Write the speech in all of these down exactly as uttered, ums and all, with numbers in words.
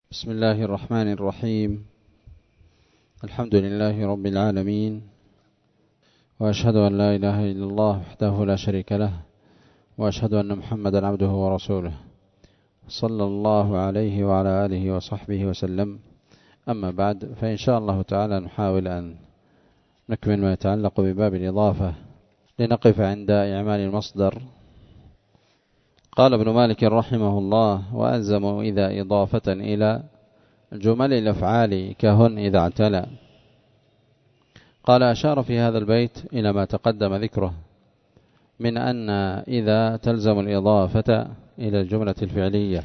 بسم الله الرحمن الرحيم. الحمد لله رب العالمين، وأشهد أن لا إله إلا الله وحده لا شريك له، وأشهد أن محمدا عبده ورسوله صلى الله عليه وعلى آله وصحبه وسلم. أما بعد، فإن شاء الله تعالى نحاول أن نكمل ما يتعلق بباب الإضافة لنقف عند إعمال المصدر. قال ابن مالك رحمه الله: وألزموا إذا إضافة إلى جمل الأفعال كهن إذا اعتلى. قال: أشار في هذا البيت إلى ما تقدم ذكره من أن إذا تلزم الإضافة إلى الجملة الفعلية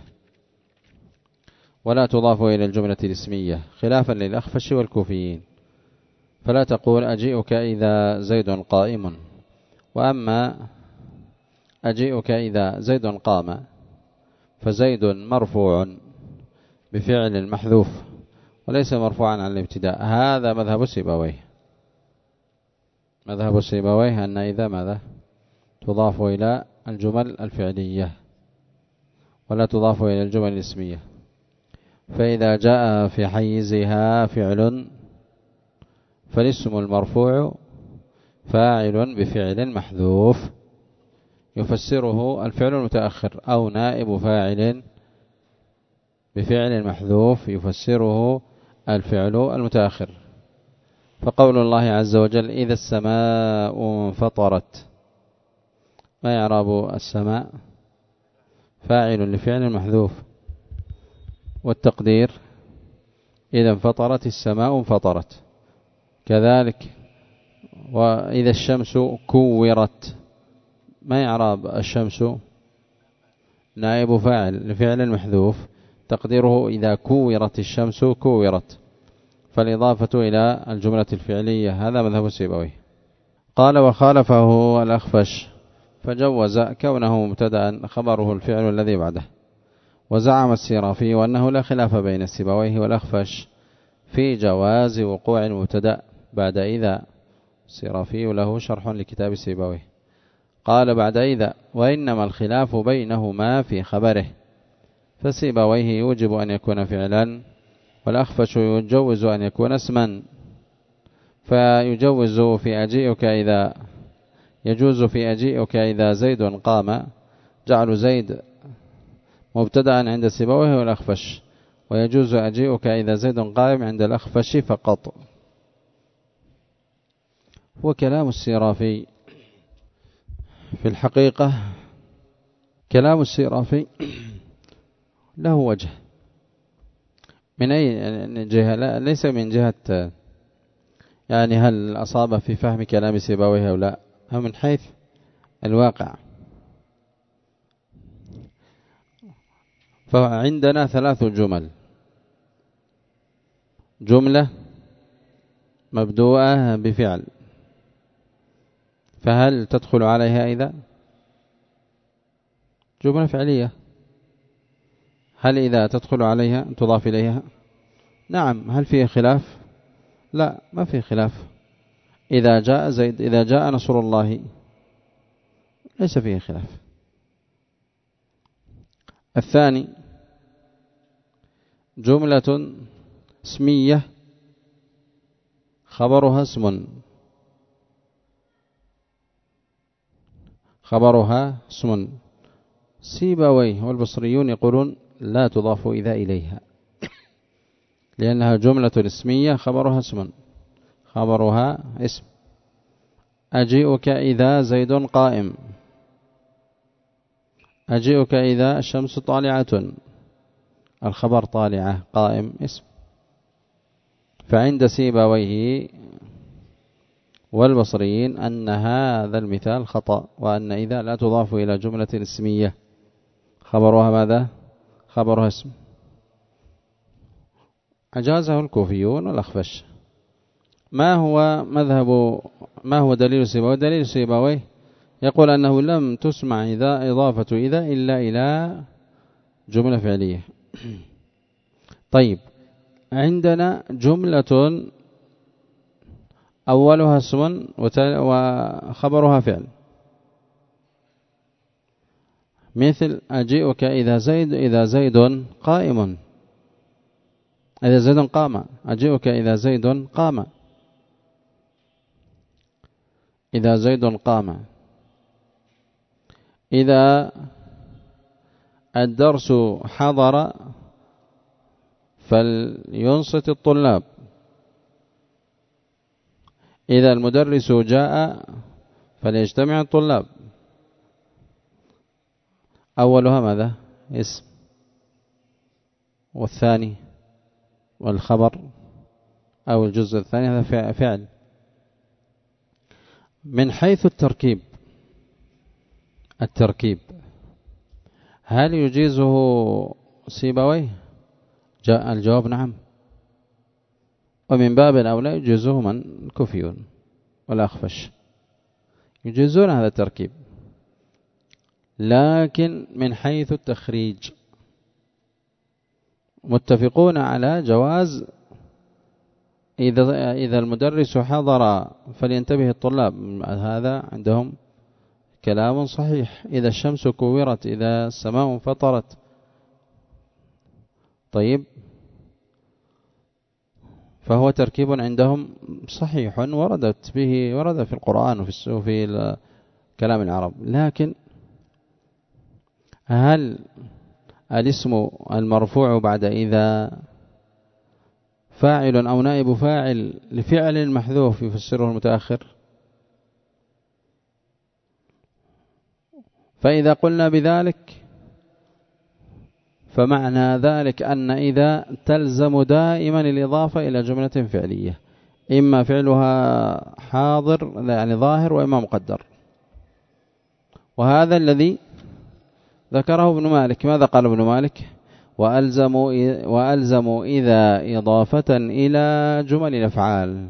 ولا تضاف إلى الجملة الاسمية، خلافا للأخفش والكوفيين، فلا تقول أجيئك إذا زيد قائم، وأما أجيئك إذا زيد قام فزيد مرفوع بفعل محذوف وليس مرفوعا عن الابتداء. هذا مذهب سيبويه. مذهب سيبويه أن إذا ماذا تضاف إلى الجمل الفعلية ولا تضاف إلى الجمل الاسمية. فإذا جاء في حيزها فعل فالاسم المرفوع فاعل بفعل محذوف يفسره الفعل المتأخر، أو نائب فاعل بفعل محذوف يفسره الفعل المتأخر. فقول الله عز وجل: إذا السماء انفطرت، ما إعراب السماء؟ فاعل لفعل محذوف، والتقدير إذا انفطرت السماء انفطرت. كذلك وإذا الشمس كورت، ما إعراب الشمس؟ نائب فاعل لفعل محذوف، تقديره إذا كورت الشمس كورت، فالإضافة إلى الجملة الفعلية. هذا مذهب السيبوي. قال: وخالفه الأخفش فجوز كونه مبتدأ خبره الفعل الذي بعده. وزعم السيرافي وأنه لا خلاف بين السيبويه والأخفش في جواز وقوع المبتدأ بعد إذا. السيرافي له شرح لكتاب السيبويه. قال بعد إذا: وإنما الخلاف بينهما في خبره، فسيبويه يوجب أن يكون فعلا، والأخفش يجوز أن يكون اسما. فيجوز في أجيئك إذا يجوز في أجيئك إذا زيد قام جعل زيد مبتدأ عند سيبويه والأخفش، ويجوز أجيئك إذا زيد قائم عند الأخفش فقط. وكلام السيرافي في الحقيقة كلام السيرافي له وجه. من أي جهة؟ لا، ليس من جهة يعني هل أصاب في فهم كلام سيبويه أو لا، أو من حيث الواقع. فعندنا ثلاث جمل: جملة مبدوءة بفعل، فهل تدخل عليها إذا؟ جملة فعلية، هل إذا تدخل عليها تضاف إليها؟ نعم. هل فيه خلاف؟ لا، ما فيه خلاف. إذا جاء زيد، إذا جاء نصر الله، ليس فيه خلاف. الثاني جملة اسمية خبرها اسم، خبرها اسم. سيبويه والبصريون يقولون لا تضاف إذا إليها، لأنها جملة اسمية خبرها اسم، خبرها اسم. أجيئك إذا زيد قائم، أجيئك إذا الشمس طالعة، الخبر طالعة، قائم اسم. فعند سيبويه والبصريين أن هذا المثال خطأ، وأن إذا لا تضاف إلى جملة اسمية خبرها ماذا؟ خبرها اسم. أجازه الكوفيون والأخفش. ما هو مذهب ما هو دليل سيبويه؟ دليل سيبويه يقول أنه لم تسمع إذا إضافة إذا إلا إلى جملة فعلية. طيب، عندنا جملة أولها اسم وخبرها فعل، مثل أجيئك إذا زيد إذا زيد قائم، إذا زيد قام، أجيئك إذا زيد قام، إذا زيد قام. إذا الدرس حضر فلينصت الطلاب. إذا المدرس جاء فليجتمع الطلاب. أولها ماذا؟ اسم، والثاني والخبر أو الجزء الثاني هذا فعل. من حيث التركيب، التركيب هل يجيزه سيبويه؟ جاء الجواب نعم، ومن باب أولى يجيزه من كوفيون والأخفش، يجيزون هذا التركيب. لكن من حيث التخريج متفقون على جواز إذا إذا المدرس حضر فلينتبه الطلاب، هذا عندهم كلام صحيح. إذا الشمس كورت، إذا السماء انفطرت. طيب، فهو تركيب عندهم صحيح وردت به، ورد في القرآن وفي في كلام العرب. لكن هل الاسم المرفوع بعد إذا فاعل أو نائب فاعل لفعل محذوف يفسره المتأخر؟ فإذا قلنا بذلك فمعنى ذلك أن إذا تلزم دائما الإضافة إلى جملة فعلية، إما فعلها حاضر يعني ظاهر، وإما مقدر. وهذا الذي ذكره ابن مالك. ماذا قال ابن مالك؟ وألزموا وألزموا إذا إضافة إلى جمل الأفعال،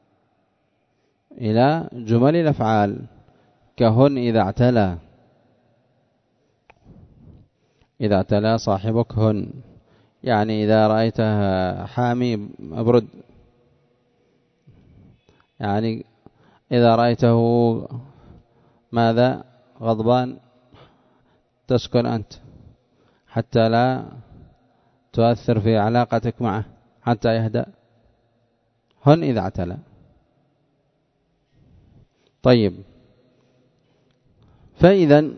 إلى جمل الأفعال كهن إذا اعتلى، إذا اعتلى صاحبك هن، يعني إذا رأيته حامي أبرد، يعني إذا رأيته ماذا غضبان تسكن أنت حتى لا تؤثر في علاقتك معه حتى يهدأ. هن إذا اعتلى. طيب، فإذا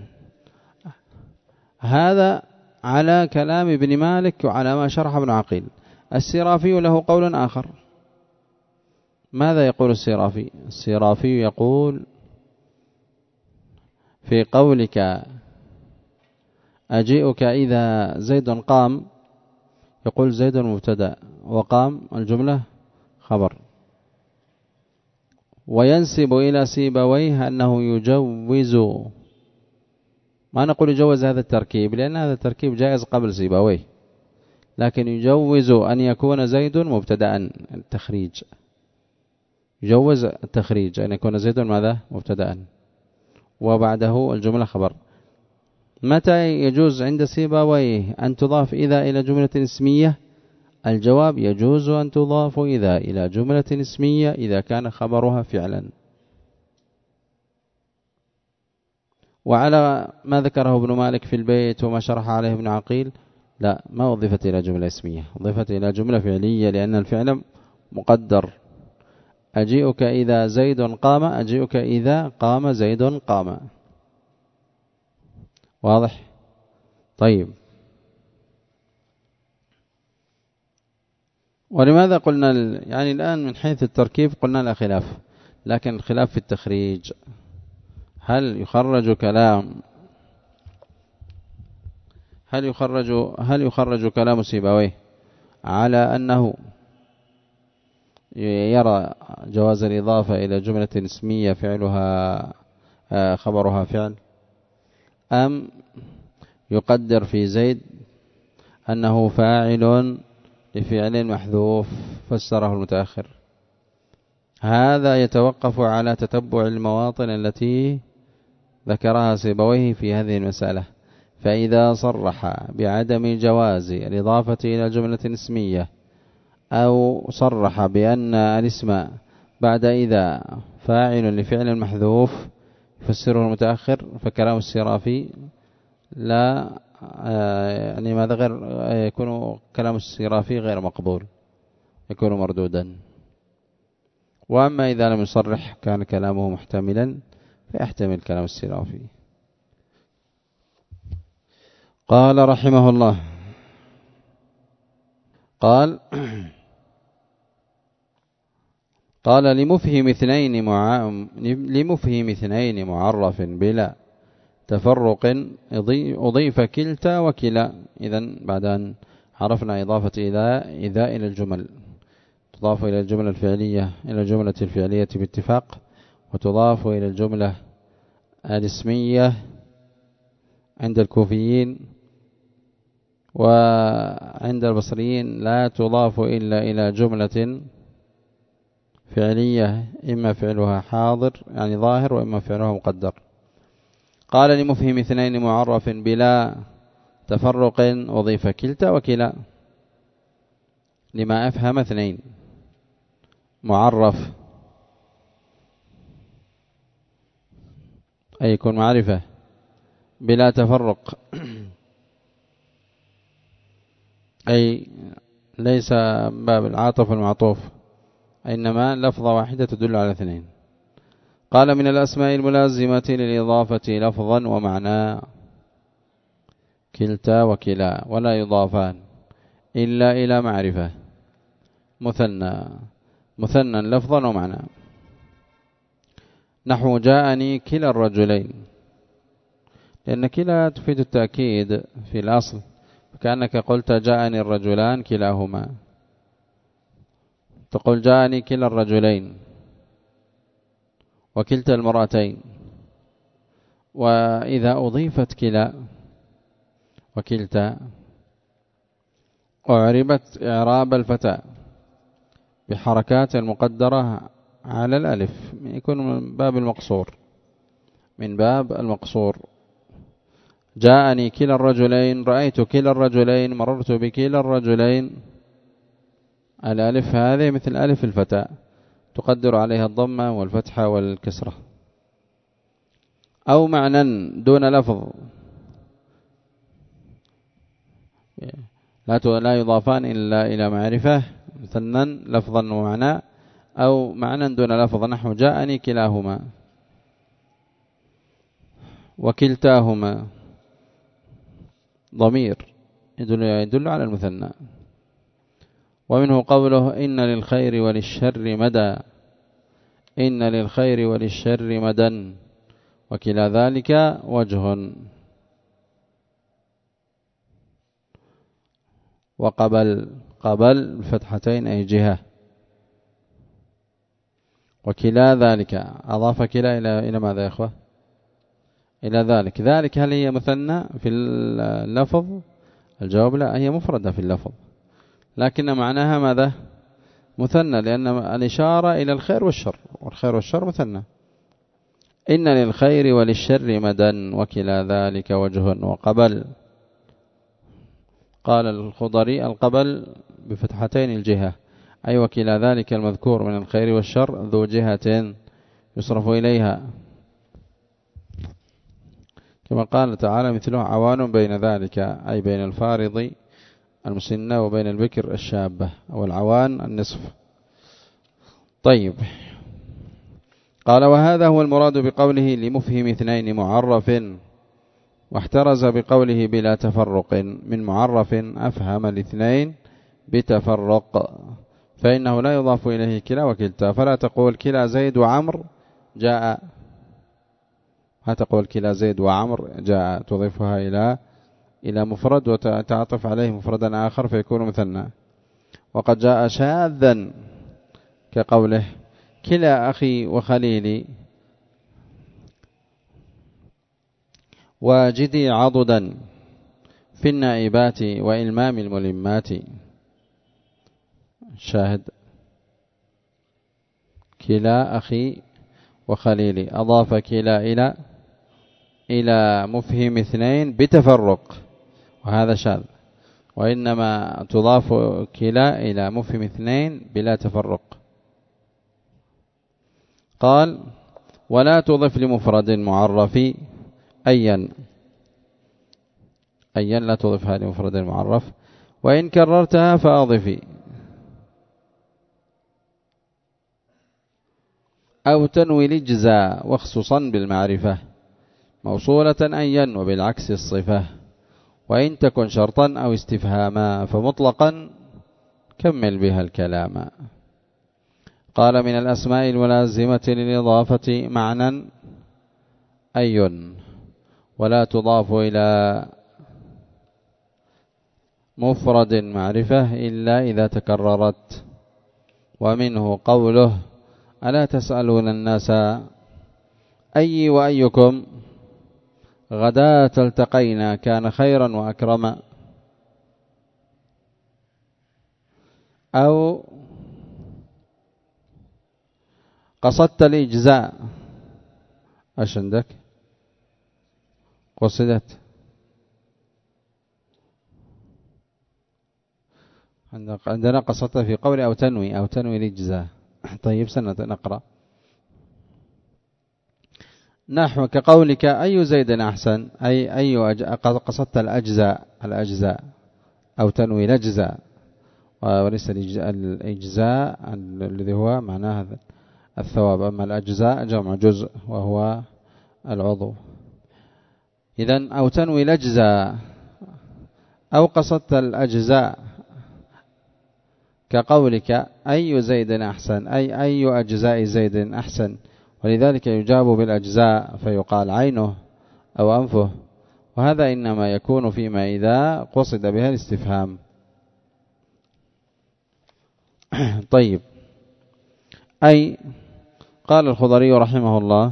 هذا على كلام ابن مالك وعلى ما شرح ابن عقيل. السرافي له قول آخر. ماذا يقول السرافي؟ السرافي يقول في قولك أجيئك إذا زيد قام، يقول زيد مبتدأ وقام الجملة خبر، وينسب إلى سيبويه أنه يجوز، ما نقول يجوز هذا التركيب لأن هذا التركيب جائز قبل سيبويه، لكن يجوز أن يكون زيد مبتدأ، التخريج يجوز التخريج أن يكون زيد ماذا مبتدأ وبعده الجملة خبر. متى يجوز عند سيبويه أن تضاف إذا إلى جملة اسمية؟ الجواب يجوز أن تضاف إذا إلى جملة اسمية إذا كان خبرها فعلا. وعلى ما ذكره ابن مالك في البيت وما شرح عليه ابن عقيل، لا، ما أضيفت إلى جملة اسمية، أضيفت إلى جملة فعلية لأن الفعل مقدر. أجيئك إذا زيد قام، أجيئك إذا قام زيد قام. واضح؟ طيب، ولماذا قلنا ال... يعني الآن من حيث التركيب قلنا لا خلاف، لكن الخلاف في التخريج. هل يخرج كلام هل يخرج هل يخرج كلام سيبويه على أنه يرى جواز الإضافة إلى جملة اسمية فعلها خبرها فعل، أم يقدر في زيد أنه فاعل لفعل محذوف فسره المتأخر؟ هذا يتوقف على تتبع المواطن التي ذكرها سيبويه في هذه المسألة. فإذا صرح بعدم جواز الإضافة إلى جملة اسمية، أو صرح بأن الاسم بعد إذا فاعل لفعل محذوف يفسره المتأخر، فكلام السرافي لا يعني ماذا غير يكون كلام السرافي غير مقبول، يكون مردودا. وأما إذا لم يصرح كان كلامه محتملا فيحتمل كلام السرافي. قال رحمه الله قال قال لمفهم اثنين مع لمفهم اثنين معرف بلا تفرق أضيف كلتا وكلا. إذن بعد أن عرفنا إضافة إذا إذا إلى الجمل، تضاف إلى الجملة الفعلية إلى الجملة الفعلية باتفاق، وتضاف إلى الجملة الاسمية عند الكوفيين، وعند البصريين لا تضاف إلا إلى جملة فعلية إما فعلها حاضر يعني ظاهر وإما فعلها مقدر. قال لمفهم اثنين معرف بلا تفرق أضيف كلتا وكلا. لما أفهم اثنين معرف أي يكون معرفة بلا تفرق أي ليس باب العاطف والمعطوف، إنما لفظة واحدة تدل على اثنين. قال من الأسماء الملازمة للإضافة لفظا ومعنى كلتا وكلا، ولا يضافان إلا إلى معرفة مثنى مثنى لفظا ومعنى. نحو جاءني كلا الرجلين، لأن كلا تفيد التأكيد في الأصل، كأنك قلت جاءني الرجلان كلاهما، تقول جاءني كلا الرجلين وكلتا المرأتين. وإذا أضيفت كلا وكلتا أعربت إعراب الفتاة بحركات المقدرة على الألف، يكون من باب المقصور من باب المقصور. جاءني كلا الرجلين، رأيت كلا الرجلين، مررت بكلا الرجلين. الألف هذه مثل ألف الفتاة تقدر عليها الضمة والفتحة والكسرة. أو معنى دون لفظ، لا يضافان إلا إلى معرفة مثنى لفظا ومعنى، أو معنى دون لفظ. نحو جاءني كلاهما وكلتاهما ضمير يدل, يدل على المثنى. ومنه قوله إن للخير وللشر مدى، إن للخير وللشر مدى، وكلا ذلك وجه. وقبل قبل فتحتين أي جهة. وكلا ذلك أضاف كلا إلى إلى ماذا يا أخوة؟ إلى ذلك. ذلك هل هي مثنى في اللفظ؟ الجواب لا، هي مفردة في اللفظ، لكن معناها ماذا؟ مثنى، لأن الإشارة إلى الخير والشر، والخير والشر مثنى. إن للخير وللشر مدى وكلا ذلك وجه. وقبل قال الخضري القبل بفتحتين الجهة، أي وكلا ذلك المذكور من الخير والشر ذو جهة يصرف إليها، كما قال تعالى مثله عوان بين ذلك، أي بين الفارض المسنة وبين البكر الشابة، أو العوان النصف. طيب، قال وهذا هو المراد بقوله لمفهم اثنين معرف، واحترز بقوله بلا تفرق من معرف أفهم الاثنين بتفرق، فإنه لا يضاف إليه كلا وكلتا. فلا تقول كلا زيد وعمر جاء، ها تقول كلا زيد وعمر جاء، تضيفها إلى إلى مفرد وتعطف عليه مفردا آخر فيكون مثنى. وقد جاء شاذا كقوله كلا أخي وخليلي واجدي عضدا في النائبات وإلمام الملمات. شاهد كلا أخي وخليلي، أضاف كلا إلى إلى مفهم اثنين بتفرق، وهذا شاذ. وإنما تضاف كلا إلى مفهم اثنين بلا تفرق. قال ولا تضف لمفرد معرف أيا أيا لا تضيفها لمفرد معرف. وإن كررتها فأضفي أو تنوي الإجزاء وخصوصا بالمعرفة موصولة أيا وبالعكس الصفة. وإن تكن شرطا أو استفهاما فمطلقا كمل بها الكلام. قال من الأسماء الملازمة للإضافة معنى أي ولا تضاف إلى مفرد معرفة إلا إذا تكررت. ومنه قوله ألا تسألون الناس أي وأيكم غداة التقينا كان خيرا وأكرما. أو قصدت الإجزاء أش عندك قصدت عندنا قصدت في قول أو تنوي أو تنوي الإجزاء. طيب سنة نقرأ نحو كقولك أي زيد أحسن أي أي أج... قصدت الأجزاء الأجزاء أو تنوي الأجزاء وليس الإجزاء الذي هو معناه الثواب. أما الأجزاء جمع جزء وهو العضو. إذن أو تنوي الأجزاء أو قصدت الأجزاء كقولك أي زيد أحسن أي أي أجزاء زيد أحسن. ولذلك يجاب بالأجزاء فيقال عينه أو أنفه. وهذا إنما يكون فيما إذا قصد بها الاستفهام. طيب أي قال الخضري رحمه الله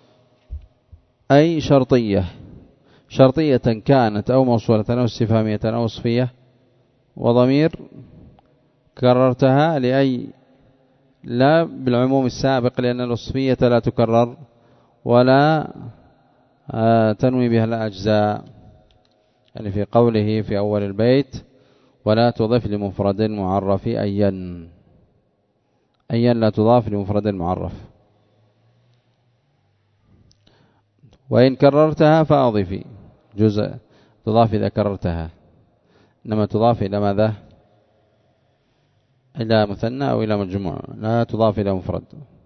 أي شرطية شرطية كانت أو موصولة أو استفهامية أو وصفية وضمير كررتها لأي لا بالعموم السابق لأن الوصفية لا تكرر ولا تنوي بها الأجزاء. يعني في قوله في أول البيت ولا تضف لمفرد معرف أيا أيا لا تضاف لمفرد معرف. وإن كررتها فأضفي جزء تضاف إذا كررتها إنما تضاف إلى ماذا إلى مثنى أو إلى مجموع لا تضاف إلى مفرد.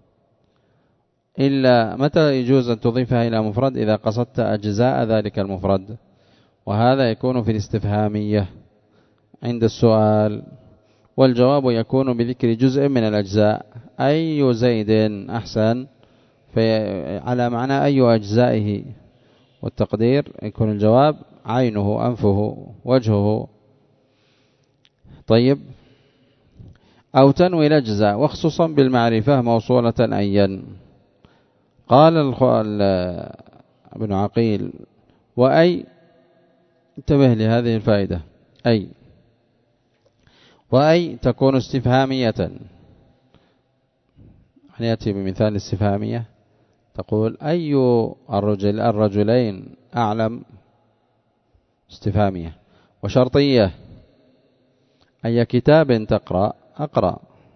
إلا متى يجوز أن تضيفها إلى مفرد إذا قصدت أجزاء ذلك المفرد. وهذا يكون في الاستفهامية عند السؤال والجواب يكون بذكر جزء من الأجزاء أي زيد أحسن على معنى أي أجزائه. والتقدير يكون الجواب عينه أنفه وجهه. طيب أو تنوي الأجزاء وخصوصا بالمعرفة موصولة أيا. قال ابن عقيل وأي انتبه لهذه الفائدة أي وأي تكون استفهامية. يأتي بمثال استفهامية تقول أي الرجل الرجلين أعلم استفهامية. وشرطية أي كتاب تقرأ أقرأ.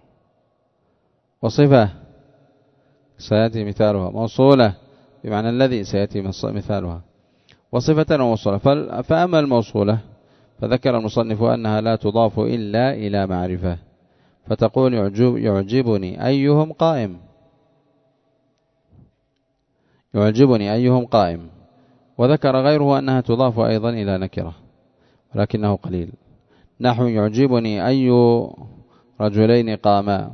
وصفة سيأتي مثالها موصولة بمعنى الذي سيأتي مثالها وصفة وموصولة. فأما الموصولة فذكر المصنف أنها لا تضاف إلا إلى معرفة فتقول يعجب يعجبني أيهم قائم يعجبني أيهم قائم. وذكر غيره أنها تضاف أيضا إلى نكرة ولكنه قليل نحو يعجبني أي رجلين قاما.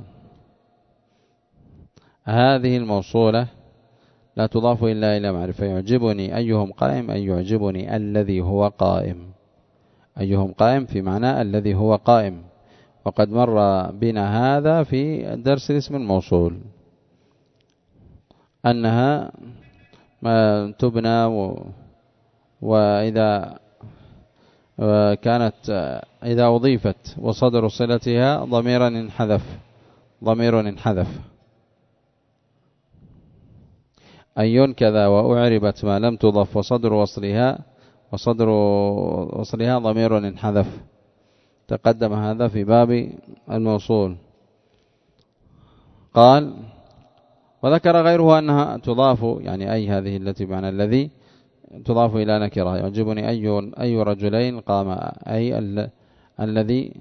هذه الموصولة لا تضاف إلا إلى معرفة. يعجبني أيهم قائم أي يعجبني الذي هو قائم. أيهم قائم في معنى الذي هو قائم. وقد مر بنا هذا في درس الاسم الموصول أنها ما تبنى و... وإذا كانت إذا أضيفت وصدر صلتها ضميرا انحذف ضمير انحذف أي كذا وأعربت ما لم تضف وصدر وصلها وصدر وصلها ضمير انحذف. تقدم هذا في باب الموصول. قال وذكر غيره أنها تضاف يعني أي هذه التي بمعنى الذي تضاف إلى نكرة. يعجبني أي أي رجلين قام، أي ال... الذي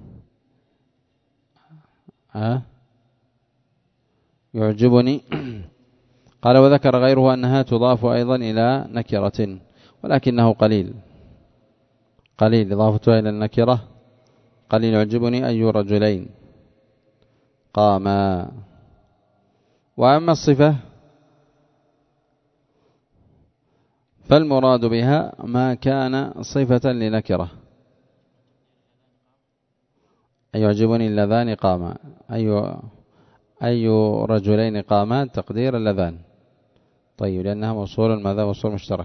ها يعجبني. قال وذكر غيره أنها تضاف أيضا إلى نكرة ولكنه قليل قليل إضافتها إلى النكرة قليل. يعجبني أي رجلين قاما. وأما الصفة فالمراد بها ما كان صفة لنكرة. يعجبني اللذان قاما، أي أي رجلين قاما تقدير اللذان. طيب لأنها موصول، ماذا موصول مشترك.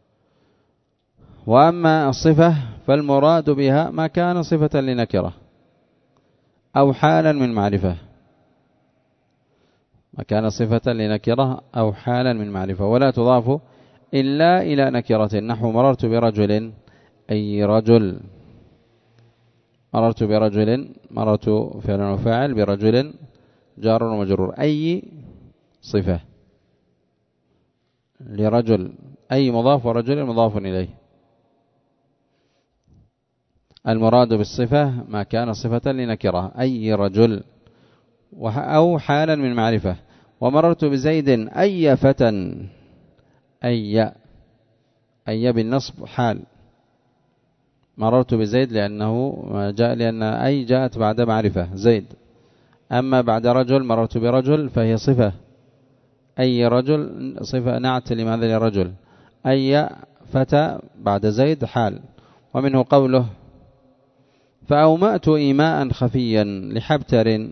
وأما الصفة فالمراد بها ما كان صفة لنكرة أو حالا من معرفة، ما كان صفة لنكرة أو حالا من معرفة، ولا تضاف إلا إلى نكرة. نحو مررت برجل، أي رجل. مررت برجل، مررت فعل وفاعل، برجل جار ومجرور، أي صفة لرجل، أي مضاف ورجل مضاف إليه. المراد بالصفة ما كان صفة لنكرة، أي رجل أو حالا من معرفة. ومررت بزيد أي فتى، أي أي بالنصب حال. مررت بزيد لأنه جاء لأن أي جاءت بعد معرفة زيد. أما بعد رجل مررت برجل فهي صفة، أي رجل صفة نعت لماذا لرجل. أي فتى بعد زيد حال. ومنه قوله فأومأت إيماء خفيا لحبتر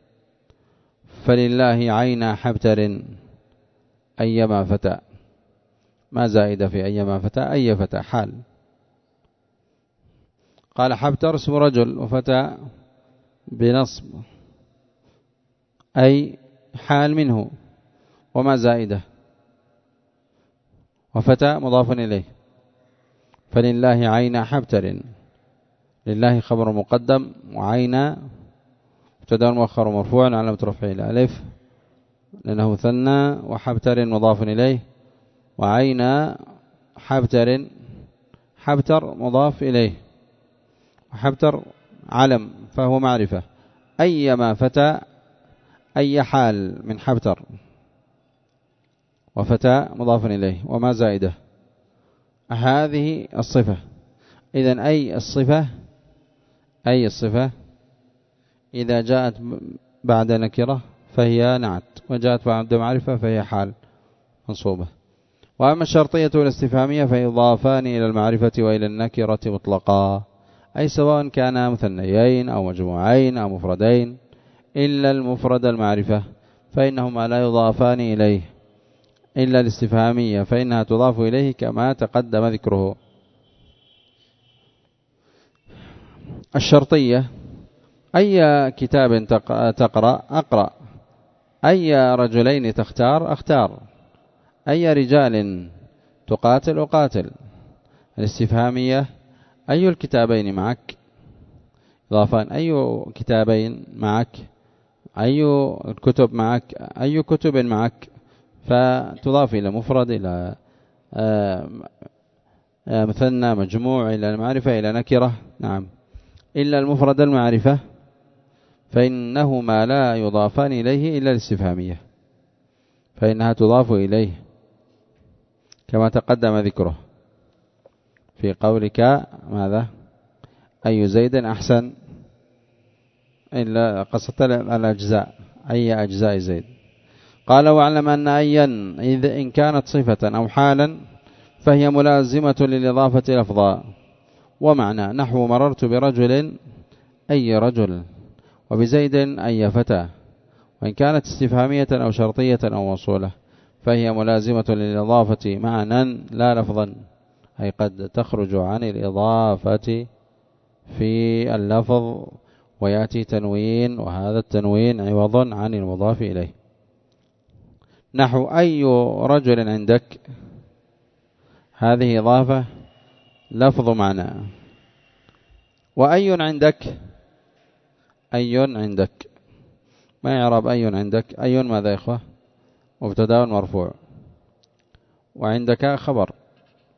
فلله عين حبتر أيما فتى. ما زائد في أيما فتى، أي فتى حال. قال حبتر اسم رجل وفتى بنصب أي حال منه، وما زائده، وفتى مضاف إليه. فلله عين حبتر، لله خبر مقدم، وعين مبتدا مؤخر مرفوع علامة رفعه الألف لأنه مثنى، وحبتر مضاف إليه، وعين حبتر حبتر مضاف إليه، وحبتر علم فهو معرفة. أيما فتى أي حال من حبتر، وفتى مضاف إليه وما زائده. هذه الصفة. إذن أي الصفة أي الصفة إذا جاءت بعد نكرة فهي نعت، وجاءت بعد معرفة فهي حال منصوبة. وأما الشرطية والاستفهامية فيضافان إلى المعرفة وإلى النكرة مطلقا، أي سواء كان مثنيين أو مجموعين أو مفردين، إلا المفرد المعرفة فإنهما لا يضافان إليه، إلا الاستفهامية فإنها تضاف إليه كما تقدم ذكره. الشرطية أي كتاب تقرأ أقرأ، أي رجلين تختار أختار، أي رجال تقاتل أقاتل. الاستفهامية أي الكتابين معك، إضافان أي كتابين معك، أي الكتب معك، أي كتب معك، فتضاف إلى مفرد، إلى مثنى، مجموع، إلى المعرفة، إلى نكرة. نعم. إلا المفرد المعرفة فإنهما لا يضافان إليه إلا الاستفهامية، فإنها تضاف إليه كما تقدم ذكره في قولك ماذا أي زيد أحسن، إلا قصدت الأجزاء، أي أجزاء زيد. قال واعلم أن أيا إذا إن كانت صفة أو حالا فهي ملازمة للإضافة لفظا ومعنى. نحو مررت برجل أي رجل، وبزيد أي فتى. وإن كانت استفهامية أو شرطية أو موصولة فهي ملازمة للإضافة معنى لا لفظا، أي قد تخرج عن الإضافة في اللفظ ويأتي تنوين، وهذا التنوين عوض عن المضاف إليه. نحو أي رجل عندك، هذه إضافة لفظ معنى. وأي عندك، أي عندك، ما يعرب أي عندك، أي ماذا يا إخوة، مبتدا مرفوع، وعندك خبر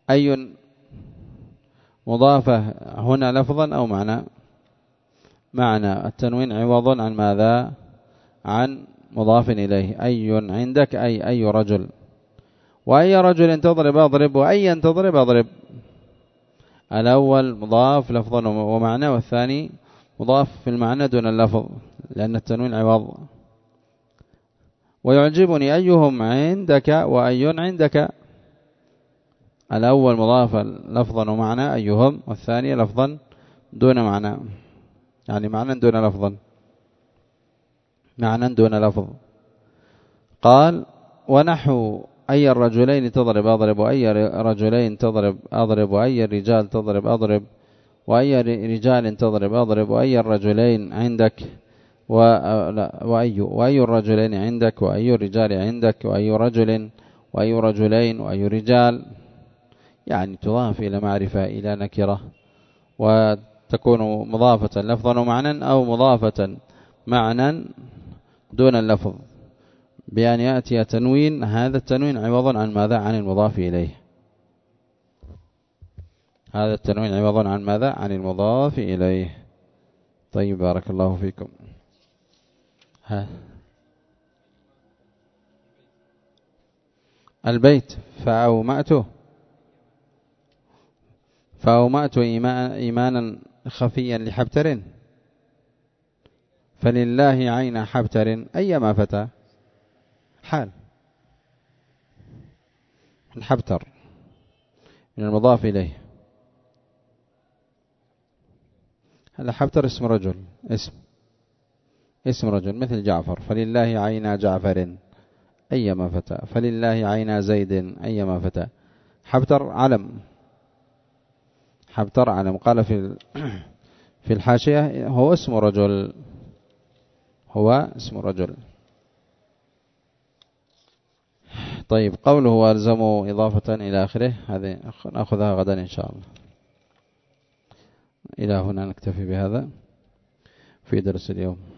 أي مضافة هنا لفظا أو معنى؟ معنى. التنوين عوض عن ماذا؟ عن مضاف إليه. أي عندك أي أي رجل، وأي رجل تضرب أضرب، وأي تضرب أضرب. الأول مضاف لفظا ومعنى، والثاني مضاف في المعنى دون اللفظ لأن التنوين عوض. ويعجبني أيهم عندك وأي عندك. الأول مضاف لفظا ومعنى أيهم، والثاني لفظا دون معنى، يعني معنى دون لفظا، معنى دون لفظ. قال ونحو أي الرجلين تضرب أضرب، وأي رجلين تضرب أضرب، وأي الرجال تضرب أضرب، وأي رجال تضرب أضرب، وأي الرجلين عندك وأي وأي الرجلين عندك، وأي الرجال عندك، وأي رجل، وأي رجلين، وأي رجال. يعني تضاف إلى معرفة إلى نكرة، وتكون مضافة لفظا ومعنى، أو مضافة معنى دون اللفظ، بأن يأتي تنوين. هذا التنوين عوض عن ماذا؟ عن المضاف إليه. هذا التنوين عوض عن ماذا؟ عن المضاف إليه. طيب بارك الله فيكم. ها البيت فأومأته، فأومأت إيمانا خفيا لحبتر، فلله عين حبتر أيما فتى. حال الحبتر من المضاف إليه. هذا حبتر اسم رجل، اسم اسم رجل مثل جعفر، فلله عين جعفر أيما فتى، فلله عين زيد أيما فتى. حبتر علم، حبتر علم. قال في في الحاشية هو اسم رجل، هو اسم رجل. طيب قوله والزموا إضافة إلى آخره، هذه نأخذها غدا إن شاء الله. إلى هنا نكتفي بهذا في درس اليوم.